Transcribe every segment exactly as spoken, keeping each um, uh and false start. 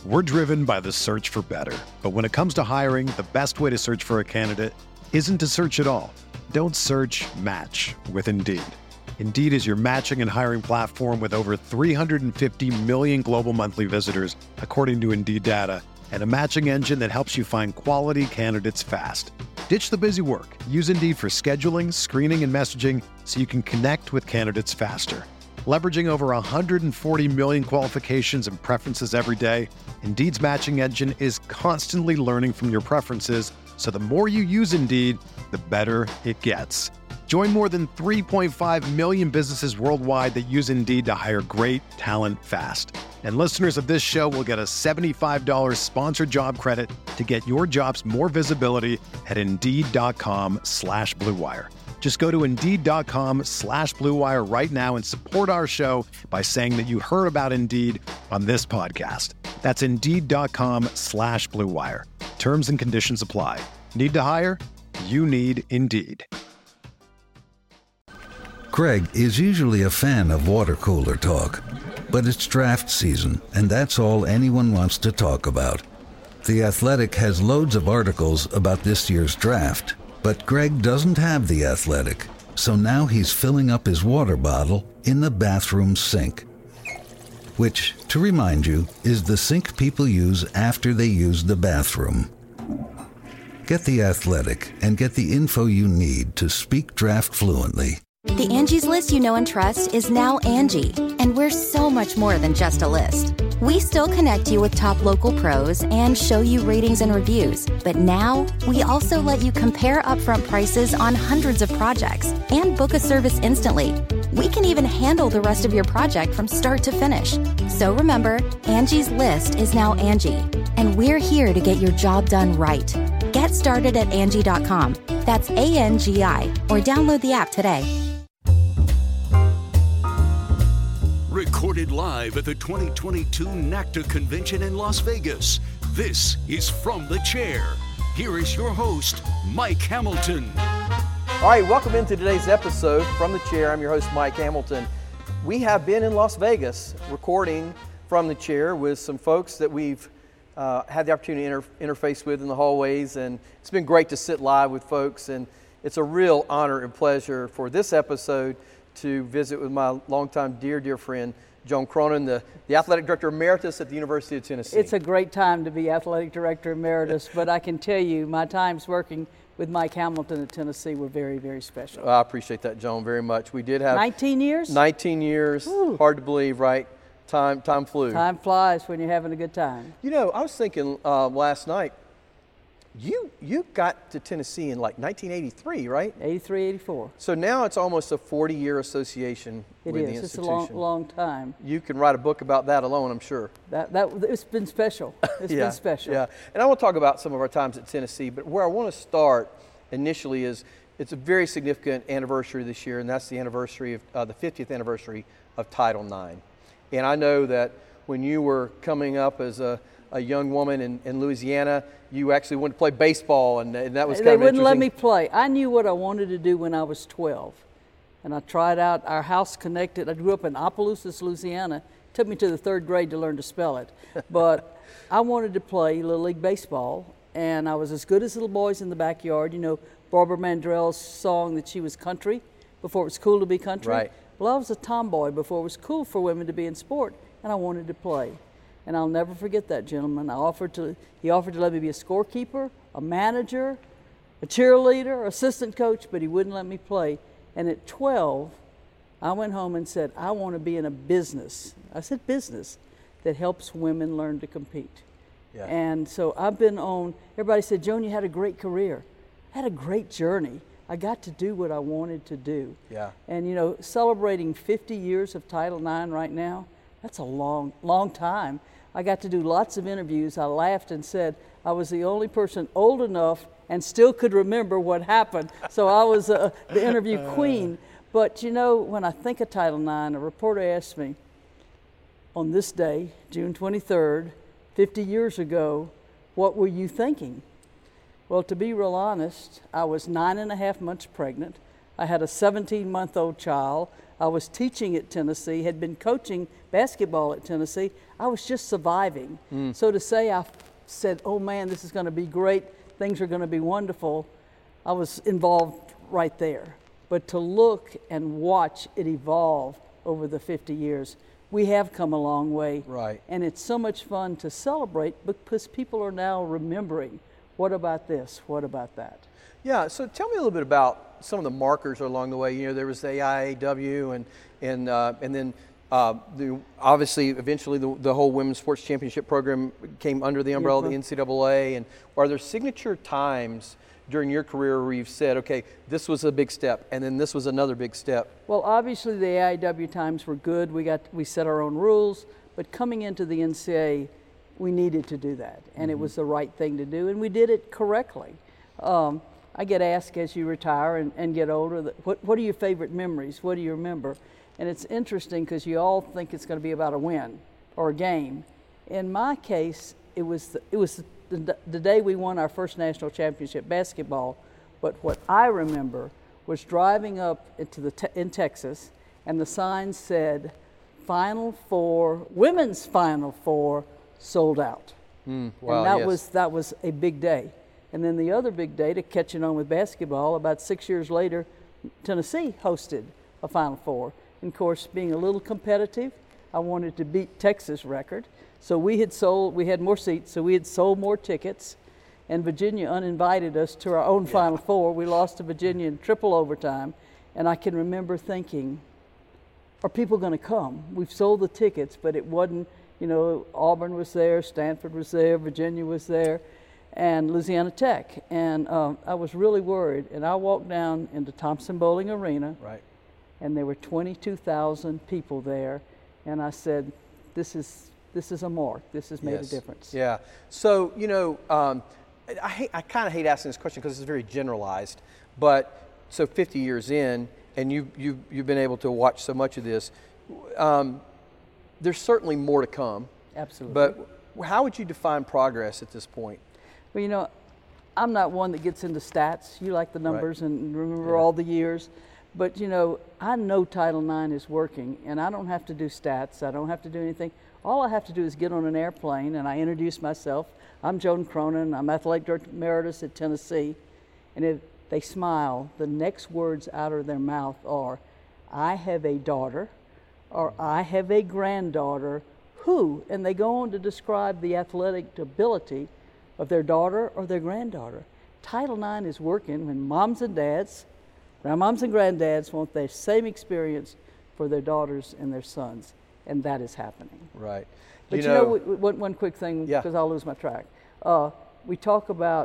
We're driven by the search for better. But when it comes to hiring, the best way to search for a candidate isn't to search at all. Don't search, match with Indeed. Indeed is your matching and hiring platform with over three hundred fifty million global monthly visitors, according to Indeed data, and a matching engine that helps you find quality candidates fast. Ditch the busy work. Use Indeed for scheduling, screening, and messaging so you can connect with candidates faster. Leveraging over one hundred forty million qualifications and preferences every day, Indeed's matching engine is constantly learning from your preferences, so the more you use Indeed, the better it gets. Join more than three point five million businesses worldwide that use Indeed to hire great talent fast. And listeners of this show will get a seventy-five dollars sponsored job credit to get your jobs more visibility at Indeed.com slash Blue Wire. Just go to Indeed.com slash Blue Wire right now and support our show by saying that you heard about Indeed on this podcast. That's Indeed.com slash Blue Wire. Terms and conditions apply. Need to hire? You need Indeed. Craig is usually a fan of water cooler talk, but it's draft season, and that's all anyone wants to talk about. The Athletic has loads of articles about this year's draft, but Greg doesn't have The Athletic, so now he's filling up his water bottle in the bathroom sink, which, to remind you, is the sink people use after they use the bathroom. Get The Athletic and get the info you need to speak draft fluently. The Angie's List you know and trust is now Angie, and we're so much more than just a list. We still connect you with top local pros and show you ratings and reviews, but now we also let you compare upfront prices on hundreds of projects and book a service instantly. We can even handle the rest of your project from start to finish. So remember, Angie's List is now Angie, and we're here to get your job done right. Get started at Angie dot com. That's A N G I, or download the app today. Recorded live at the twenty twenty-two NACDA Convention in Las Vegas, this is From the Chair. Here is your host, Mike Hamilton. All right, welcome into today's episode From the Chair. I'm your host, Mike Hamilton. We have been in Las Vegas recording From the Chair with some folks that we've uh, had the opportunity to inter- interface with in the hallways, and it's been great to sit live with folks, and it's a real honor and pleasure for this episode to visit with my longtime dear, dear friend, Joan Cronin, the, the Athletic Director Emeritus at the University of Tennessee. It's a great time to be Athletic Director Emeritus, but I can tell you my times working with Mike Hamilton at Tennessee were very, very special. I appreciate that, Joan, very much. We did have nineteen years? nineteen years. Ooh. Hard to believe, right? Time time flew. Time flies when you're having a good time. You know, I was thinking uh, last night, You you got to Tennessee in like nineteen eighty-three, right? eighty-three, eighty-four. So now it's almost a forty-year association it with is. the institution. It's a long, long time. You can write a book about that alone, I'm sure. That that it's been special. It's yeah, been special. Yeah, and I want to talk about some of our times at Tennessee, but where I want to start initially is it's a very significant anniversary this year, and that's the anniversary of uh, the fiftieth anniversary of Title nine. And I know that when you were coming up as a a young woman in, in Louisiana, you actually wanted to play baseball, and, and that was kind they of wouldn't let interesting. me play. I knew what I wanted to do when I was twelve, and I tried out. Our house connected. I grew up in Opelousas, Louisiana. It took me to the third grade to learn to spell it, but I wanted to play Little League baseball, and I was as good as little boys in the backyard. You know, Barbara Mandrell's song that she was country before it was cool to be country. Right. Well, I was a tomboy before it was cool for women to be in sport, and I wanted to play. And I'll never forget that gentleman. I offered to, he offered to let me be a scorekeeper, a manager, a cheerleader, assistant coach, but he wouldn't let me play. And at twelve, I went home and said, I want to be in a business. I said business that helps women learn to compete. Yeah. And so I've been on, everybody said, Joan, you had a great career. I had a great journey. I got to do what I wanted to do. Yeah. And you know, celebrating fifty years of Title nine right now, that's a long, long time. I got to do lots of interviews. I laughed and said I was the only person old enough and still could remember what happened. So I was uh, the interview queen. But you know, when I think of Title nine, a reporter asked me, on this day, June twenty-third, fifty years ago, what were you thinking? Well, to be real honest, I was nine and a half months pregnant. I had a seventeen-month-old child. I was teaching at Tennessee, had been coaching basketball at Tennessee. I was just surviving. Mm. So to say I said, oh man, this is going to be great, things are going to be wonderful, I was involved right there. But to look and watch it evolve over the fifty years, we have come a long way. Right. And it's so much fun to celebrate because people are now remembering, what about this, what about that? Yeah, so tell me a little bit about some of the markers along the way. You know, there was the I A W and and uh, and then uh, the, obviously eventually the, the whole Women's Sports Championship program came under the umbrella of the N C double A. And are there signature times during your career where you've said, okay, this was a big step, and then this was another big step? Well, obviously the A I W times were good. We got we set our own rules, but coming into the N C double A, we needed to do that, and mm-hmm. it was the right thing to do, and we did it correctly. Um, I get asked as you retire and, and get older, that, what, what are your favorite memories? What do you remember? And it's interesting because you all think it's going to be about a win or a game. In my case, it was the, it was the, the day we won our first national championship basketball. But what I remember was driving up into the te- in Texas, and the sign said, Final Four, Women's Final Four, sold out. Mm, wow, and that yes. was that was a big day. And then the other big day, to catching on with basketball, about six years later, Tennessee hosted a Final Four. And of course, being a little competitive, I wanted to beat Texas' record. So we had sold, we had more seats, so we had sold more tickets. And Virginia uninvited us to our own yeah. Final Four. We lost to Virginia in triple overtime. And I can remember thinking, are people going to come? We've sold the tickets, but it wasn't, you know, Auburn was there, Stanford was there, Virginia was there, and Louisiana Tech. And um, I was really worried. And I walked down into Thompson Bowling Arena, right. and there were twenty-two thousand people there. And I said, this is this is a mark. This has made yes. a difference. Yeah. So, you know, um, I, hate, I kind of hate asking this question because it's very generalized. But so fifty years in, and you, you, you've been able to watch so much of this, um, there's certainly more to come. Absolutely. But how would you define progress at this point? Well, you know, I'm not one that gets into stats. You like the numbers right. and remember yeah. all the years. But, you know, I know Title nine is working, and I don't have to do stats. I don't have to do anything. All I have to do is get on an airplane, and I introduce myself. I'm Joan Cronin. I'm Athletic Director Emeritus at Tennessee. And if they smile, the next words out of their mouth are, I have a daughter, or I have a granddaughter who, and they go on to describe the athletic ability of their daughter or their granddaughter. Title nine is working when moms and dads, grandmoms and granddads want the same experience for their daughters and their sons, and that is happening. Right. But you you know, know, w- one, one quick thing, yeah. because I'll lose my track. Uh, we talk about,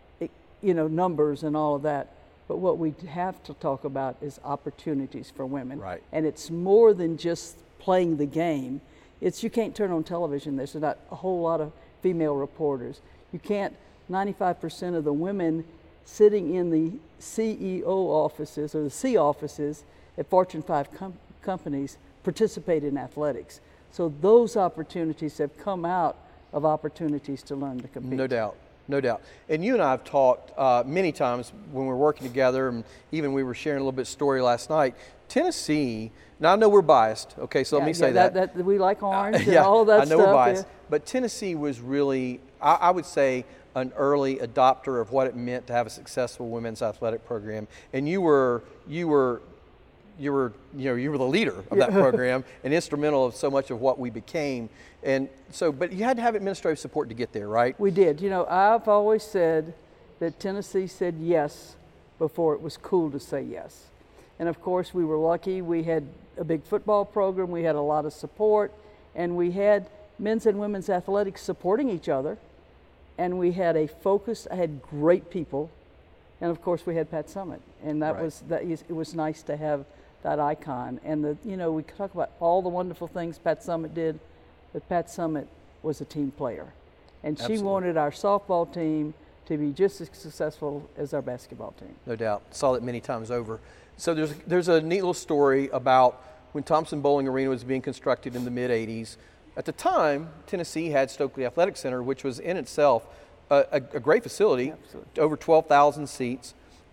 you know, numbers and all of that, but what we have to talk about is opportunities for women. Right. And it's more than just playing the game. It's, you can't turn on television, there's not a whole lot of female reporters. You can't, ninety-five percent of the women sitting in the C E O offices or the C offices at Fortune five com- companies participate in athletics. So those opportunities have come out of opportunities to learn to compete. No doubt, no doubt. And you and I have talked uh, many times when we were working together, and even we were sharing a little bit of story last night. Tennessee, now I know we're biased, okay, so yeah, let me yeah, say that. that. that. We like orange uh, and yeah, all of that I know stuff. we're biased, yeah. but Tennessee was really, I, I would say, an early adopter of what it meant to have a successful women's athletic program. And you were, you were, you were, you know, you were the leader of that program and instrumental of so much of what we became. And so, but you had to have administrative support to get there, right? We did. You know, I've always said that Tennessee said yes before it was cool to say yes. And of course, we were lucky. We had a big football program. We had a lot of support. And we had men's and women's athletics supporting each other. And we had a focus. I had great people. And of course, we had Pat Summitt. And that right. was, that is, it was nice to have that icon. And the, you know, we talk about all the wonderful things Pat Summitt did, but Pat Summitt was a team player. And Absolutely. She wanted our softball team to be just as successful as our basketball team. No doubt. Saw it many times over. So there's there's a neat little story about when Thompson Bowling Arena was being constructed in the mid eighties. At the time, Tennessee had Stokely Athletic Center, which was in itself a, a, a great facility, Absolutely. over twelve thousand seats.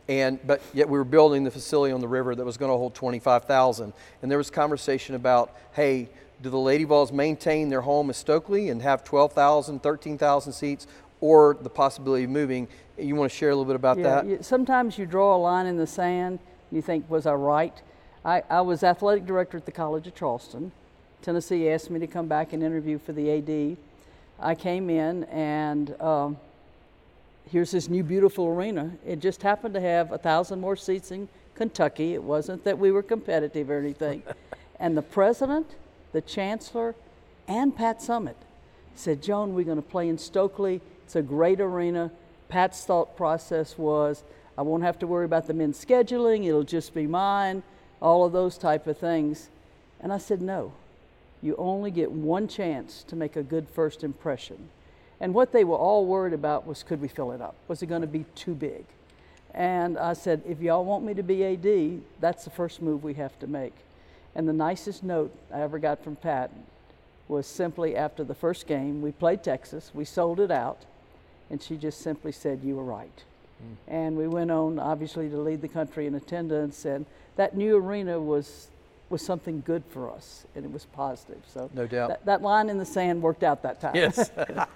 And, but yet we were building the facility on the river that was going to hold twenty-five thousand. And there was conversation about, hey, do the Lady Vols maintain their home at Stokely and have twelve thousand, thirteen thousand seats, or the possibility of moving? You want to share a little bit about yeah, that? You, sometimes you draw a line in the sand and you think, was I right? I, I was athletic director at the College of Charleston. Tennessee asked me to come back and interview for the A D. I came in and um, here's this new beautiful arena. It just happened to have a thousand more seats in Kentucky. It wasn't that we were competitive or anything. And the president, the chancellor, and Pat Summitt said, Joan, we're going to play in Stokely. It's a great arena. Pat's thought process was, I won't have to worry about the men's scheduling. It'll just be mine, all of those type of things. And I said, no, you only get one chance to make a good first impression. And what they were all worried about was, could we fill it up? Was it going to be too big? And I said, if y'all want me to be A D, that's the first move we have to make. And the nicest note I ever got from Pat was simply after the first game, we played Texas, we sold it out, and she just simply said, you were right. Mm. And we went on, obviously, to lead the country in attendance, and that new arena was was something good for us, and it was positive. So no doubt. That, that line in the sand worked out that time. Yes.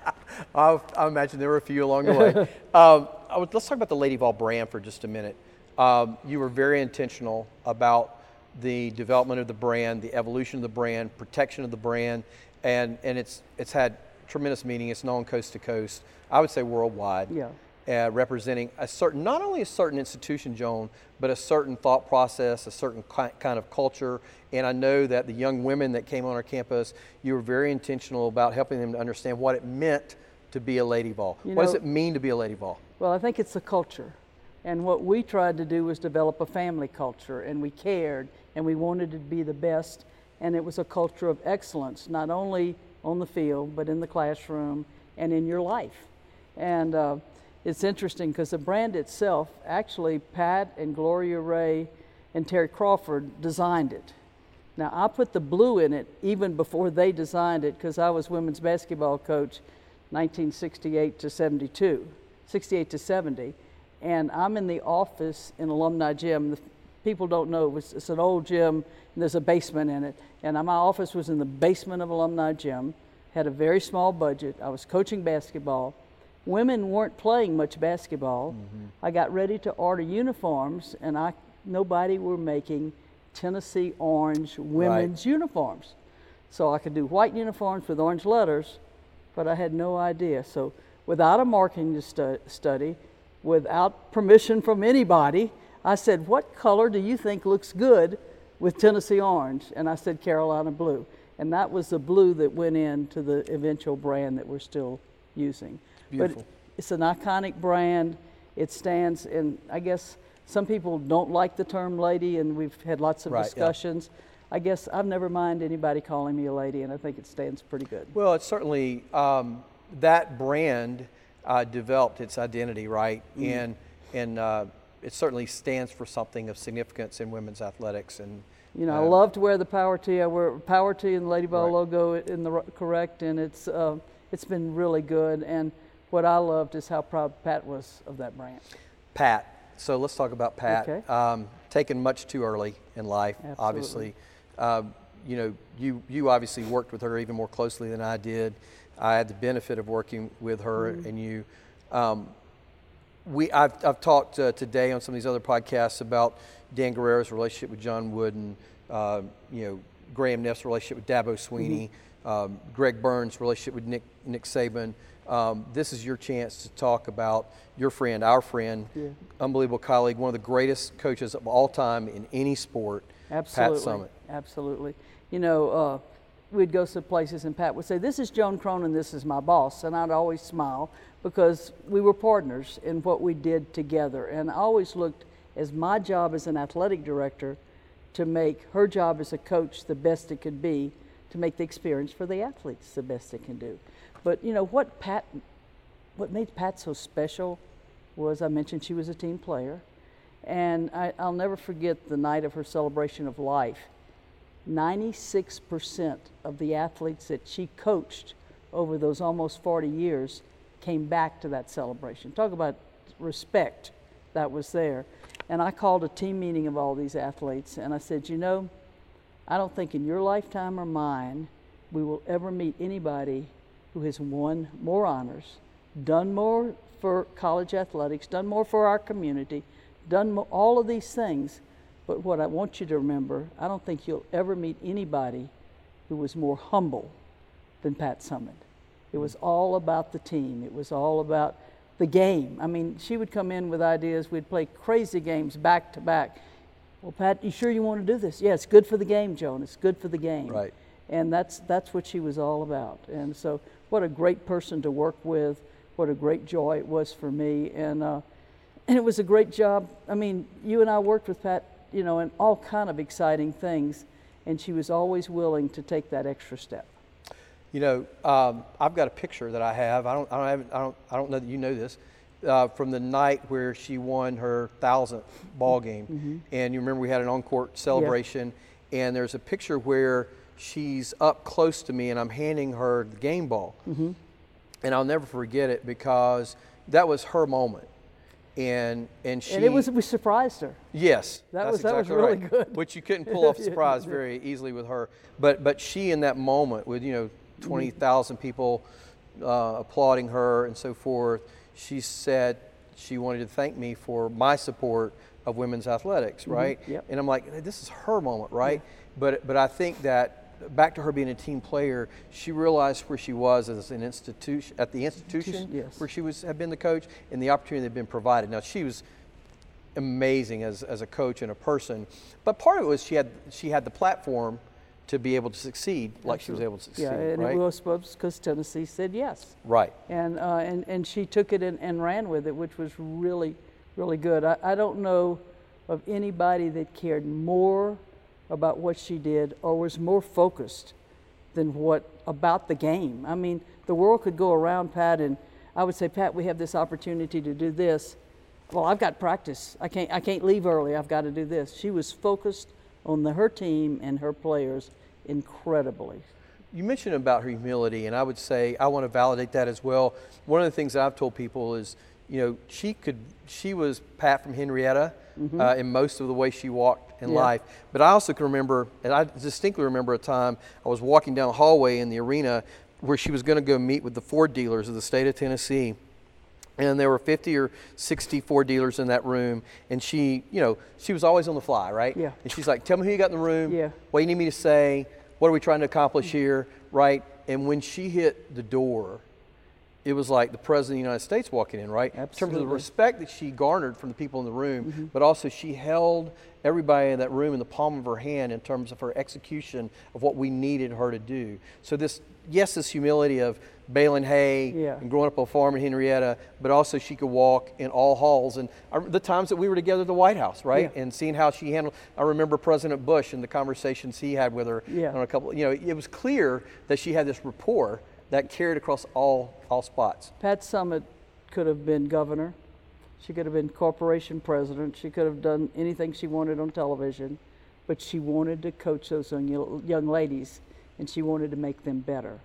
I, I imagine there were a few along the way. um, I would, let's talk about the Lady Vol brand for just a minute. Um, you were very intentional about the development of the brand, the evolution of the brand, protection of the brand, and, and it's it's had tremendous meaning. It's known coast to coast, I would say worldwide. Yeah. Uh, representing a certain, not only a certain institution, Joan, but a certain thought process, a certain ki- kind of culture. And I know that the young women that came on our campus, you were very intentional about helping them to understand what it meant to be a Lady Vol. You what know, does it mean to be a Lady Vol? Well, I think it's the culture. And what we tried to do was develop a family culture, and we cared, and we wanted to be the best. And it was a culture of excellence, not only on the field, but in the classroom and in your life. And uh, it's interesting because the brand itself, actually Pat and Gloria Ray and Terry Crawford designed it. Now I put the blue in it even before they designed it because I was women's basketball coach nineteen sixty-eight to seventy-two, sixty-eight to seventy. And I'm in the office in Alumni Gym. The people don't know, it was, it's an old gym and there's a basement in it. And my office was in the basement of Alumni Gym, had a very small budget. I was coaching basketball. Women weren't playing much basketball. Mm-hmm. I got ready to order uniforms, and I nobody were making Tennessee orange women's right. uniforms. So I could do white uniforms with orange letters, but I had no idea. So without a marketing stu- study, without permission from anybody, I said, what color do you think looks good with Tennessee orange? And I said Carolina blue. And that was the blue that went into the eventual brand that we're still using. Beautiful. But it's an iconic brand. It stands, and I guess some people don't like the term lady, and we've had lots of right, discussions. Yeah. I guess I've never minded anybody calling me a lady, and I think it stands pretty good. Well, it's certainly, um, that brand uh, developed its identity, right? Mm. And, and uh, it certainly stands for something of significance in women's athletics. And You know, uh, I love to wear the Power Tee. I wear Power Tee and the Lady Vol right. logo in the correct, and it's uh, it's been really good. And what I loved is how proud Pat was of that brand. Pat. So let's talk about Pat. Okay. Um, taken much too early in life, Absolutely. obviously. Uh, you know, you you obviously worked with her even more closely than I did. I had the benefit of working with her mm-hmm. and you. Um, we I've I've talked uh, today on some of these other podcasts about Dan Guerrero's relationship with John Wooden. Uh, you know, Graham Neff's relationship with Dabo Sweeney. Mm-hmm. Um, Greg Burns' relationship with Nick Nick Saban. Um, this is your chance to talk about your friend, our friend, yeah. unbelievable colleague, one of the greatest coaches of all time in any sport, Absolutely. Pat Summitt. Absolutely. You know, uh, we'd go to places and Pat would say, this is Joan Cronin, this is my boss. And I'd always smile because we were partners in what we did together. And I always looked as my job as an athletic director to make her job as a coach the best it could be, to make the experience for the athletes the best it can do. But you know what Pat, what made Pat so special was, I mentioned she was a team player, and I, I'll never forget the night of her celebration of life. ninety-six percent of the athletes that she coached over those almost forty years came back to that celebration. Talk about respect that was there. And I called a team meeting of all these athletes, and I said, you know, I don't think in your lifetime or mine we will ever meet anybody who has won more honors, done more for college athletics, done more for our community, done mo- all of these things. But what I want you to remember, I don't think you'll ever meet anybody who was more humble than Pat Summitt. It was all about the team. It was all about the game. I mean, she would come in with ideas. We'd play crazy games back to back. Well, Pat, you sure you want to do this? Yeah, it's good for the game, Joan. It's good for the game. Right. And that's that's what she was all about. And so what a great person to work with. What a great joy it was for me. And uh, and it was a great job. I mean, you and I worked with Pat, you know, in all kind of exciting things. And she was always willing to take that extra step. You know, um, I've got a picture that I have. I don't, I don't, have, I don't, I don't know that you know this, uh, from the night where she won her thousandth ball game. Mm-hmm. And you remember we had an on-court celebration, yeah. and there's a picture where she's up close to me, and I'm handing her the game ball. Mm-hmm. And I'll never forget it because that was her moment. And and she and it was we surprised her. Yes, that that's was exactly that was really right. good. Which you couldn't pull off surprise very easily with her. But but she in that moment with you know twenty thousand people uh, applauding her and so forth, she said she wanted to thank me for my support of women's athletics, right? Mm-hmm. Yep. And I'm like, this is her moment, right? Yeah. But but I think that. Back to her being a team player, she realized where she was as an institution, at the institution yes. where she was had been the coach, and the opportunity that had been provided. Now she was amazing as, as a coach and a person, but part of it was she had she had the platform to be able to succeed like Absolutely. She was able to succeed. Yeah, and right? it was because Tennessee said yes. Right. And uh, and and she took it and, and ran with it, which was really, really good. I, I don't know of anybody that cared more about what she did or was more focused than what about the game. I mean, the world could go around Pat and I would say, Pat, we have this opportunity to do this. Well, I've got practice. I can't I can't leave early. I've got to do this. She was focused on the, her team and her players incredibly. You mentioned about her humility, and I would say I want to validate that as well. One of the things that I've told people is, you know, she could she was Pat from Henrietta. Mm-hmm. Uh, in most of the way she walked in yeah. life. But I also can remember, and I distinctly remember a time I was walking down the hallway in the arena where she was going to go meet with the Ford dealers of the state of Tennessee. And there were fifty or sixty Ford dealers in that room. And she, you know, she was always on the fly, right? Yeah. And she's like, tell me who you got in the room. Yeah. What do you need me to say? What are we trying to accomplish here, right? And when she hit the door, it was like the President of the United States walking in, right? Absolutely. In terms of the respect that she garnered from the people in the room, mm-hmm. but also she held everybody in that room in the palm of her hand in terms of her execution of what we needed her to do. So this, yes, this humility of baling hay yeah. and growing up on a farm in Henrietta, but also she could walk in all halls. And I, the times that we were together at the White House, right? Yeah. And seeing how she handled, I remember President Bush and the conversations he had with her yeah. on a couple, you know, it was clear that she had this rapport that carried across all all spots. Pat Summitt could have been governor. She could have been corporation president. She could have done anything she wanted on television, but she wanted to coach those young, young ladies, and she wanted to make them better.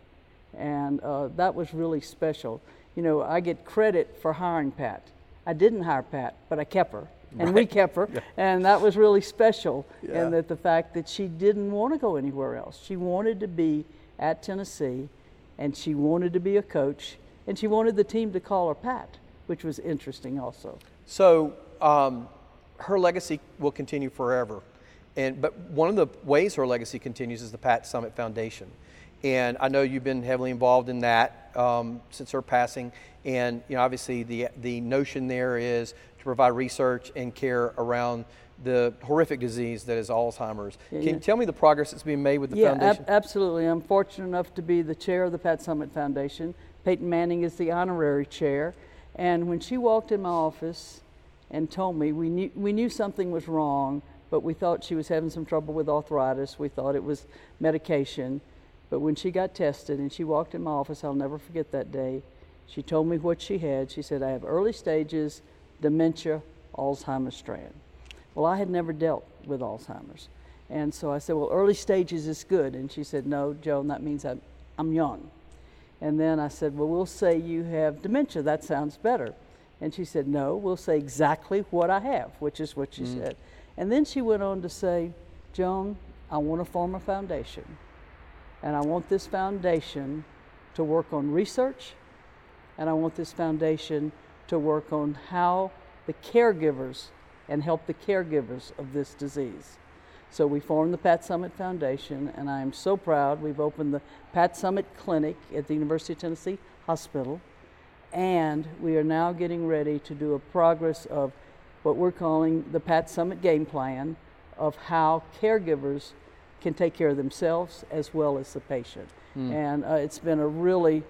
And uh, that was really special. You know, I get credit for hiring Pat. I didn't hire Pat, but I kept her, and right. we kept her, yeah. and that was really special. Yeah. And that the fact that she didn't want to go anywhere else. She wanted to be at Tennessee, and she wanted to be a coach, and she wanted the team to call her Pat, which was interesting also. So um, her legacy will continue forever. And but one of the ways her legacy continues is the Pat Summitt Foundation. And I know you've been heavily involved in that um, since her passing. And you know, obviously the the notion there is to provide research and care around the horrific disease that is Alzheimer's. Yeah, Can yeah. you tell me the progress that's being made with the yeah, foundation? Ab- absolutely. I'm fortunate enough to be the chair of the Pat Summitt Foundation. Peyton Manning is the honorary chair. And when she walked in my office and told me, we knew, we knew something was wrong, but we thought she was having some trouble with arthritis. We thought it was medication. But when she got tested and she walked in my office, I'll never forget that day. She told me what she had. She said, I have early stages, dementia, Alzheimer's strand. Well, I had never dealt with Alzheimer's. And so I said, well, early stages is good. And she said, no, Joan, that means I'm, I'm young. And then I said, well, we'll say you have dementia. That sounds better. And she said, no, we'll say exactly what I have, which is what she mm. said. And then she went on to say, Joan, I want to form a foundation. And I want this foundation to work on research, and I want this foundation to work on how the caregivers and help the caregivers of this disease. So we formed the Pat Summitt Foundation, and I am so proud. We've opened the Pat Summitt Clinic at the University of Tennessee Hospital, and we are now getting ready to do a progress of what we're calling the Pat Summitt Game Plan of how caregivers can take care of themselves as well as the patient. Mm. And uh, it's been a really,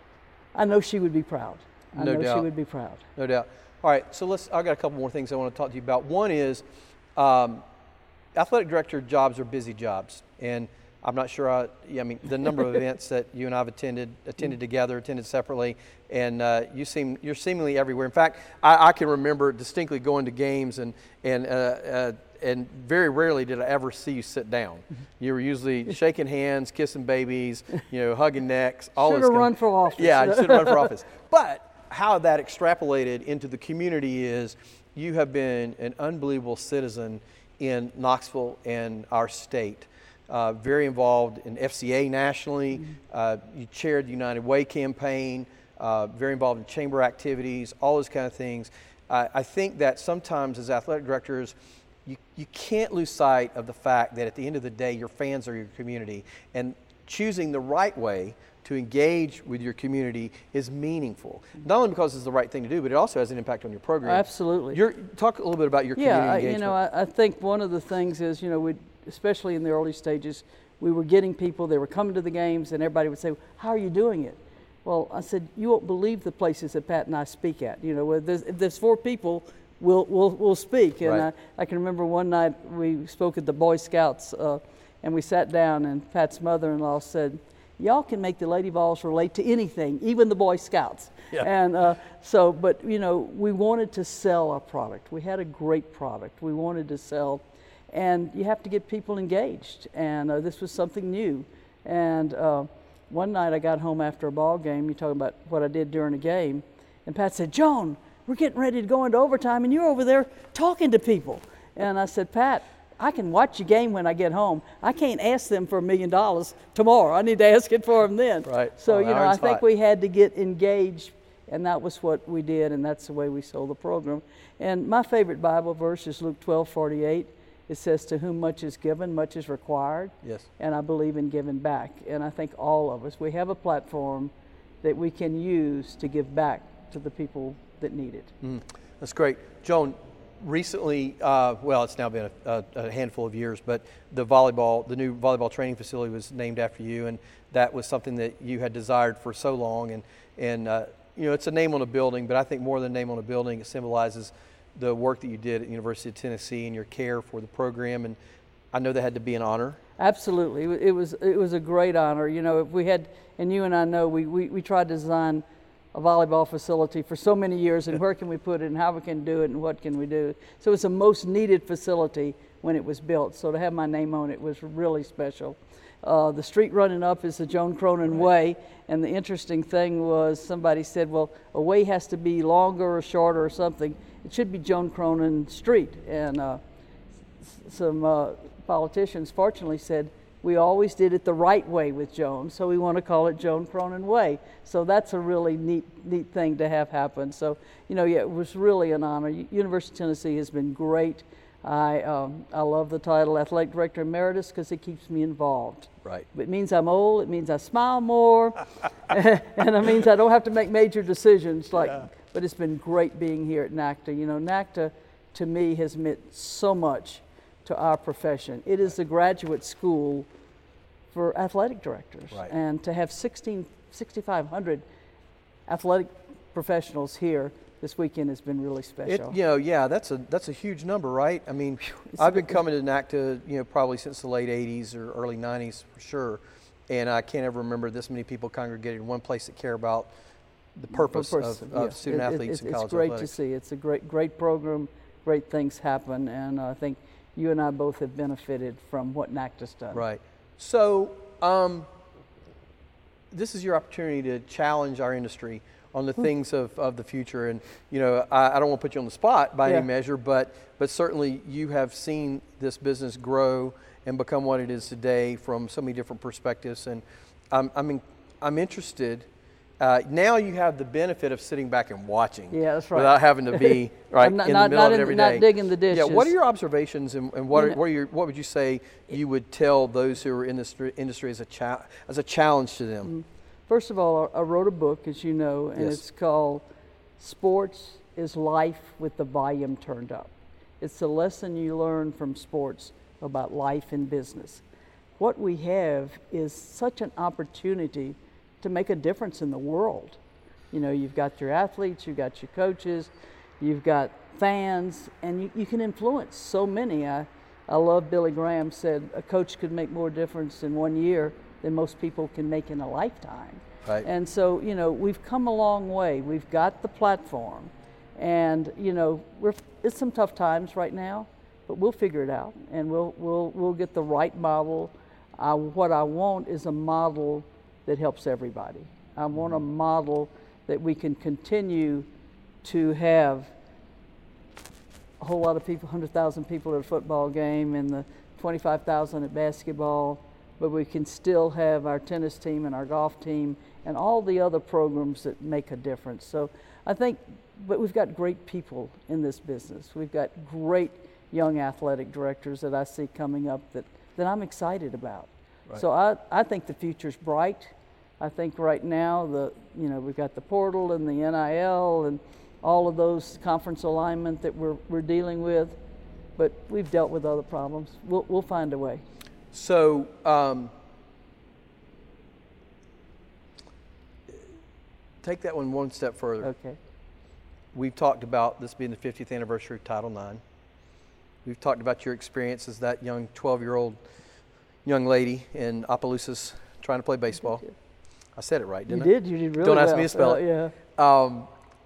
I know she would be proud. I no know doubt. she would be proud. No doubt. All right, so let's, I've got a couple more things I want to talk to you about. One is, um, athletic director jobs are busy jobs. And I'm not sure, I, I mean, the number of events that you and I have attended, attended together, attended separately, and uh, you seem, you're seemingly everywhere. In fact, I, I can remember distinctly going to games, and, and, uh, uh, and very rarely did I ever see you sit down. You were usually shaking hands, kissing babies, you know, hugging necks. All should have run for office. Yeah, you should have run for office. But how that extrapolated into the community is you have been an unbelievable citizen in Knoxville and our state. Uh, very involved in F C A nationally. Mm-hmm. uh, you chaired the United Way campaign, uh, very involved in chamber activities, all those kind of things. Uh, I think that sometimes as athletic directors, you, you can't lose sight of the fact that at the end of the day, your fans are your community, and choosing the right way to engage with your community is meaningful. Not only because it's the right thing to do, but it also has an impact on your program. Absolutely. You're, talk a little bit about your yeah, community engagement. Yeah, you know, I, I think one of the things is, you know, we especially in the early stages, we were getting people, they were coming to the games, and everybody would say, how are you doing it? Well, I said, you won't believe the places that Pat and I speak at. You know, if there's, if there's four people, we'll, we'll, we'll speak. And right. I, I can remember one night we spoke at the Boy Scouts, uh, and we sat down, and Pat's mother-in-law said, y'all can make the Lady Vols relate to anything, even the Boy Scouts. Yeah. And uh, so, but, you know, we wanted to sell our product. We had a great product. We wanted to sell. And you have to get people engaged, and uh, this was something new. And uh, one night I got home after a ball game, you talking about what I did during a game, and Pat said, Joan, we're getting ready to go into overtime, and you're over there talking to people. And I said, Pat, I can watch a game when I get home. I can't ask them for a million dollars tomorrow. I need to ask it for them then. Right. So, oh, you know, I think hot. we had to get engaged, and that was what we did, and that's the way we sold the program. And my favorite Bible verse is Luke twelve forty-eight. It says, to whom much is given, much is required. Yes. And I believe in giving back. And I think all of us, we have a platform that we can use to give back to the people that need it. Mm, that's great. Joan, recently, uh, well, it's now been a, a, a handful of years, but the volleyball, the new volleyball training facility was named after you, and that was something that you had desired for so long. And, and uh, you know, it's a name on a building, but I think more than a name on a building, it symbolizes the work that you did at the University of Tennessee and your care for the program, and I know that had to be an honor. Absolutely, it was it was a great honor. You know, if we had, and you and I know, we, we, we tried to design a volleyball facility for so many years, and where can we put it, and how we can do it, and what can we do. So it's the most needed facility when it was built, so to have my name on it was really special. Uh, the street running up is the Joan Cronin Way, and the interesting thing was somebody said, well, a way has to be longer or shorter or something. It should be Joan Cronin Street. And uh, some uh, politicians fortunately said, we always did it the right way with Joan, so we want to call it Joan Cronin Way. So that's a really neat, neat thing to have happen. So, you know, yeah, it was really an honor. University of Tennessee has been great. I um, I love the title Athletic Director Emeritus because it keeps me involved. Right. It means I'm old. It means I smile more, and it means I don't have to make major decisions. Like, yeah. But it's been great being here at NACTA. You know, NACTA to me has meant so much to our profession. It is the graduate school for athletic directors, right. And to have sixteen, sixty-five hundred athletic professionals here this weekend has been really special. It, you know, yeah, that's a that's a huge number, right? I mean, it's I've been coming to NACTA, you know, probably since the late eighties or early nineties for sure, and I can't ever remember this many people congregated in one place that care about the purpose of, of yeah. student it, athletes it, in college It's great athletics. to see. It's a great great program. Great things happen, and I think you and I both have benefited from what NACTA's done. Right. So, um, this is your opportunity to challenge our industry on the things of, of the future. And, you know, I, I don't want to put you on the spot by Yeah. any measure, but, but certainly you have seen this business grow and become what it is today from so many different perspectives. And I'm, I mean, I'm interested. Uh, now you have the benefit of sitting back and watching. Yeah, that's right. Without having to be right I'm not- in not- the middle not of it in- every not day. digging the Yeah. What are ditches. your observations, and, and what You are, know- what are your what would you say you would tell those who are in this industry as a cha- as a challenge to them? First of all, I wrote a book, as you know, and Yes. it's called Sports is Life with the Volume Turned Up. It's the lesson you learn from sports about life and business. What we have is such an opportunity to make a difference in the world. You know, you've got your athletes, you've got your coaches, you've got fans, and you, you can influence so many. I, I love Billy Graham said a coach could make more difference in one year than most people can make in a lifetime. Right. And so, you know, we've come a long way. We've got the platform, and you know, we're it's some tough times right now, but we'll figure it out, and we'll we'll we'll get the right model. Uh, what I want is a model that helps everybody. I want a model that we can continue to have a whole lot of people, one hundred thousand people at a football game and the twenty-five thousand at basketball, but we can still have our tennis team and our golf team and all the other programs that make a difference. So I think, but we've got great people in this business. We've got great young athletic directors that I see coming up that, that I'm excited about. Right. So I, I think the future's bright. I think right now the you know we've got the portal and the N I L and all of those conference alignment that we're we're dealing with, but we've dealt with other problems. We'll we'll find a way. So, um, take that one one step further. Okay. We've talked about this being the fiftieth anniversary of Title nine. We've talked about your experience as that young twelve-year-old young lady in Opelousas trying to play baseball. I said it right, didn't You I? did. You did really Don't well. ask me to spell Uh, it. Yeah. Um,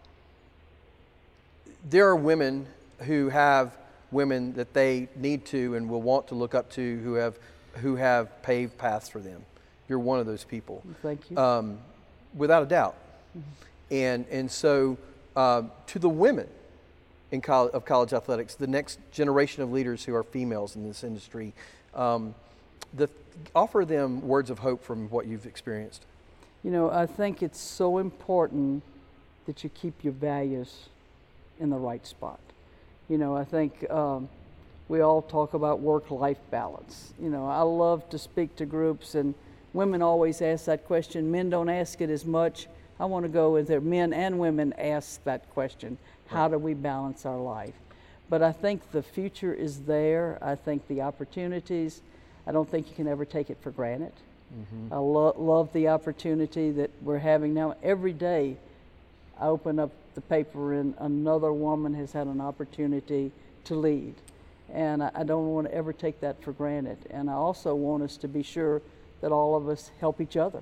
there are women who have women that they need to and will want to look up to who have who have paved paths for them. You're one of those people. Thank you. Um, without a doubt. Mm-hmm. And and so uh, to the women in college, of college athletics, the next generation of leaders who are females in this industry, um, the, offer them words of hope from what you've experienced. You know, I think it's so important that you keep your values in the right spot. You know, I think um, we all talk about work-life balance. You know, I love to speak to groups, and women always ask that question. Men don't ask it as much. I want to go with there. Men and women ask that question. How do we balance our life? But I think the future is there. I think the opportunities, I don't think you can ever take it for granted. Mm-hmm. I lo- love the opportunity that we're having now. Every day I open up the paper and another woman has had an opportunity to lead. And I, I don't want to ever take that for granted. And I also want us to be sure that all of us help each other.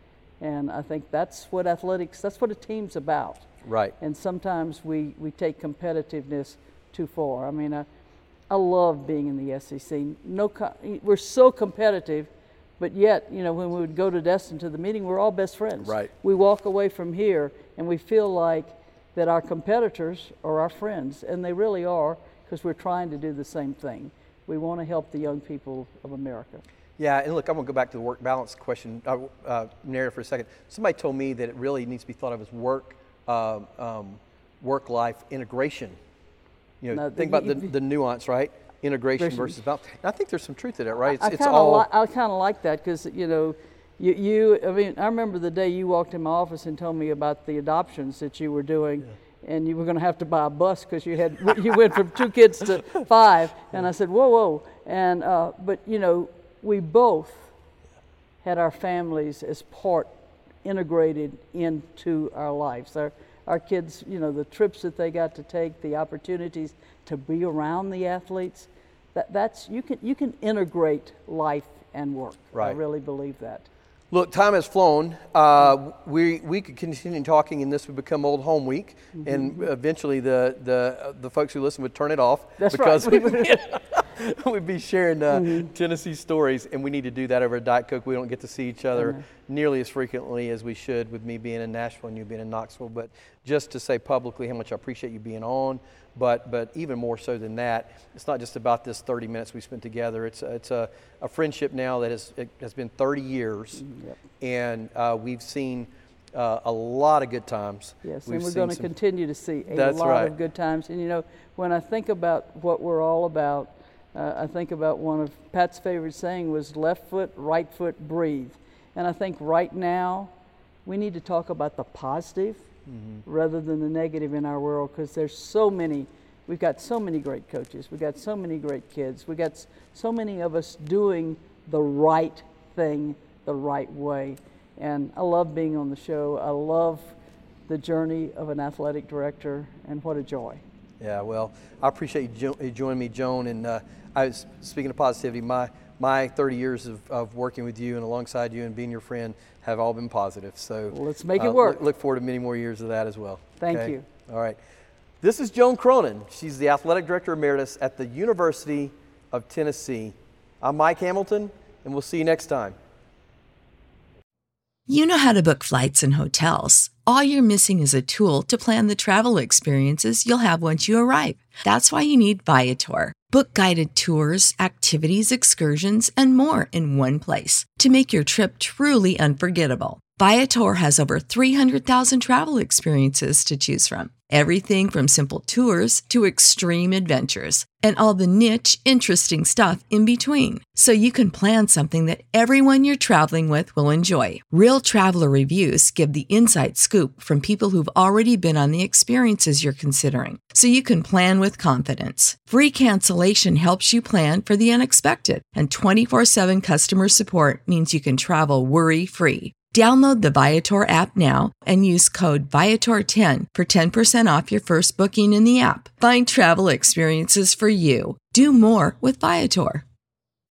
And I think that's what athletics, that's what a team's about. Right. And sometimes we, we take competitiveness too far. I mean, I, I love being in the S E C. No, we're so competitive, but yet, you know, when we would go to Destin to the meeting, we're all best friends. Right. We walk away from here and we feel like that our competitors are our friends, and they really are, because we're trying to do the same thing. We want to help the young people of America. Yeah, and look, I'm going to go back to the work balance question, uh, uh, narrative for a second. Somebody told me that it really needs to be thought of as work, uh, um, work-life integration. You know, No, think the- about the, the nuance, right? Integration Integration. versus balance. And I think there's some truth to that, right? It's, I it's kind of all. li- I kind of like that because, you know, you, you, I mean, I remember the day you walked in my office and told me about the adoptions that you were doing. Yeah. And you were going to have to buy a bus because you had you went from two kids to five. And I said, whoa, whoa. And uh, but you know, we both had our families as part integrated into our lives. Our our kids, you know, the trips that they got to take, the opportunities to be around the athletes. That that's you can you can integrate life and work. Right. I really believe that. Look, time has flown. Uh, we we could continue talking, and this would become Old Home Week, mm-hmm. and eventually the the uh, the folks who listen would turn it off. That's because right. we, we'd be sharing uh, Mm-hmm. Tennessee stories, and we need to do that over at Diet Coke. We don't get to see each other nearly as frequently as we should, with me being in Nashville and you being in Knoxville. But just to say publicly how much I appreciate you being on, but but even more so than that, it's not just about this thirty minutes we spent together. It's it's a, a friendship now that has it has been thirty years, Yep. and uh, we've seen uh, a lot of good times. Yes, We've and we're seen going to some- continue to see a That's lot right. of good times. And you know, when I think about what we're all about, uh, I think about one of Pat's favorite saying was left foot, right foot, breathe. And I think right now we need to talk about the positive mm-hmm. rather than the negative in our world, because there's so many, we've got so many great coaches, we've got so many great kids, we've got s- so many of us doing the right thing the right way. And I love being on the show. I love the journey of an athletic director, and what a joy. Yeah, well, I appreciate you, jo- you joining me, Joan. And uh, I was speaking of positivity. My my thirty years of, of working with you and alongside you and being your friend have all been positive. So Well, let's make uh, it work. Look, look forward to many more years of that as well. Thank okay? you. All right. This is Joan Cronin. She's the athletic director emeritus at the University of Tennessee. I'm Mike Hamilton, and we'll see you next time. You know how to book flights and hotels. All you're missing is a tool to plan the travel experiences you'll have once you arrive. That's why you need Viator. Book guided tours, activities, excursions, and more in one place to make your trip truly unforgettable. Viator has over three hundred thousand travel experiences to choose from. Everything from simple tours to extreme adventures and all the niche, interesting stuff in between. So you can plan something that everyone you're traveling with will enjoy. Real traveler reviews give the inside scoop from people who've already been on the experiences you're considering. So you can plan with confidence. Free cancellation helps you plan for the unexpected. And twenty-four seven customer support means you can travel worry-free. Download the Viator app now and use code Viator ten for ten percent off your first booking in the app. Find travel experiences for you. Do more with Viator.